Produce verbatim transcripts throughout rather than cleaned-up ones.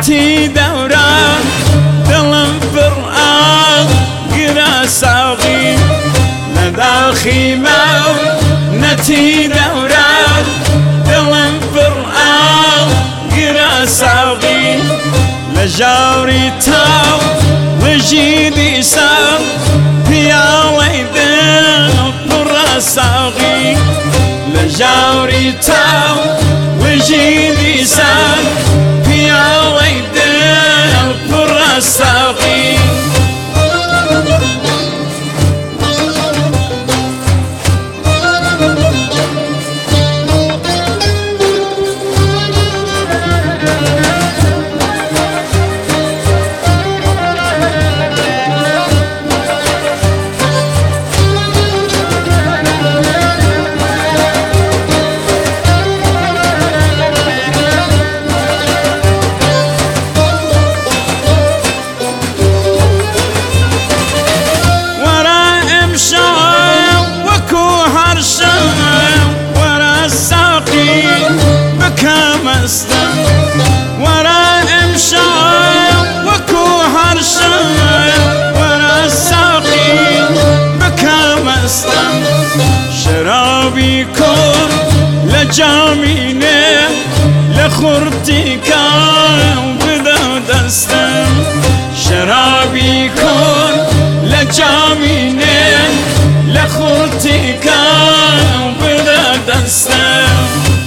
نتي دوران دلم فرقان قرا ساقي لداخي مو نتي دوران دلم فرقان قرا ساقي لجاري تاو وجيدي ساو يا ويدن قرا ساقي لجاري تاو وجيدي ساو يا ويدن قرا ساقي ورا امشاي وكو هرشاي ورا الساقي بكى مسلم شرابي كون لجامينه لخورتي كان بدا دستم شرابي كون لجامينه لخورتي كان بدا دستم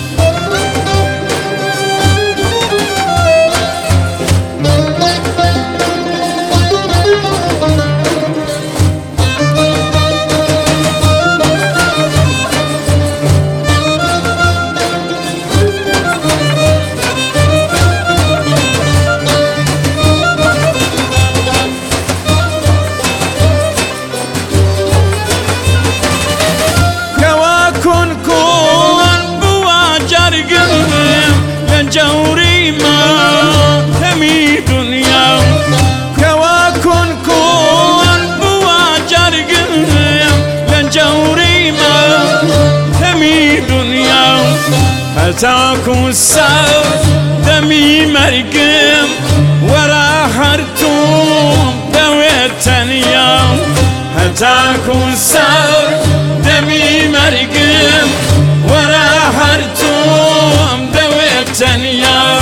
جوري ما تمي دنيا كواكن كون بواجر قلم لجوري ما تمي دنيا هتاكو الساو دمي مرقم ورا هرتوم دويتن يوم هتاكو الساو دمي مرقم ورا هرتوم تنيا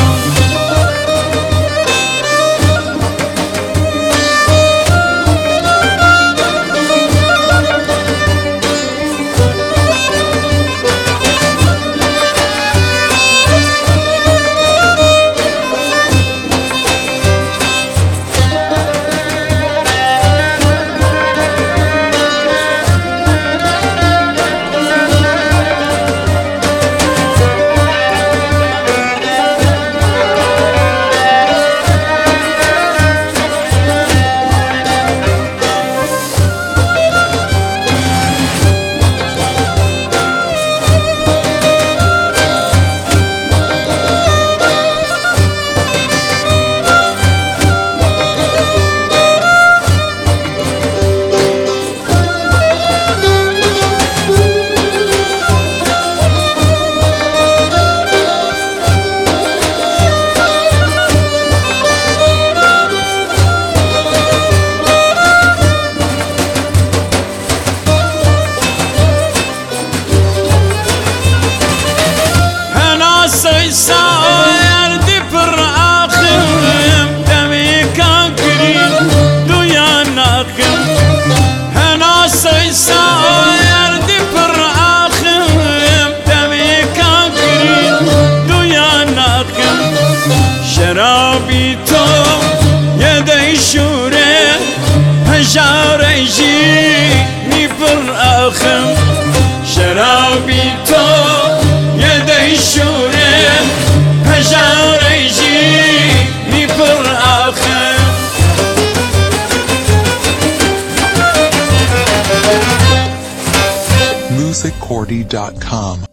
ساير دي پر آخم دمي كاكرين دويا ناخم هنا ساير دي پر آخم دمي كاكرين دويا ناخم شرابي تو يدي شوره هجاري جيني پر آخم شرابي تو يدي شوره هجاري جيني پر آخم music cordy dot com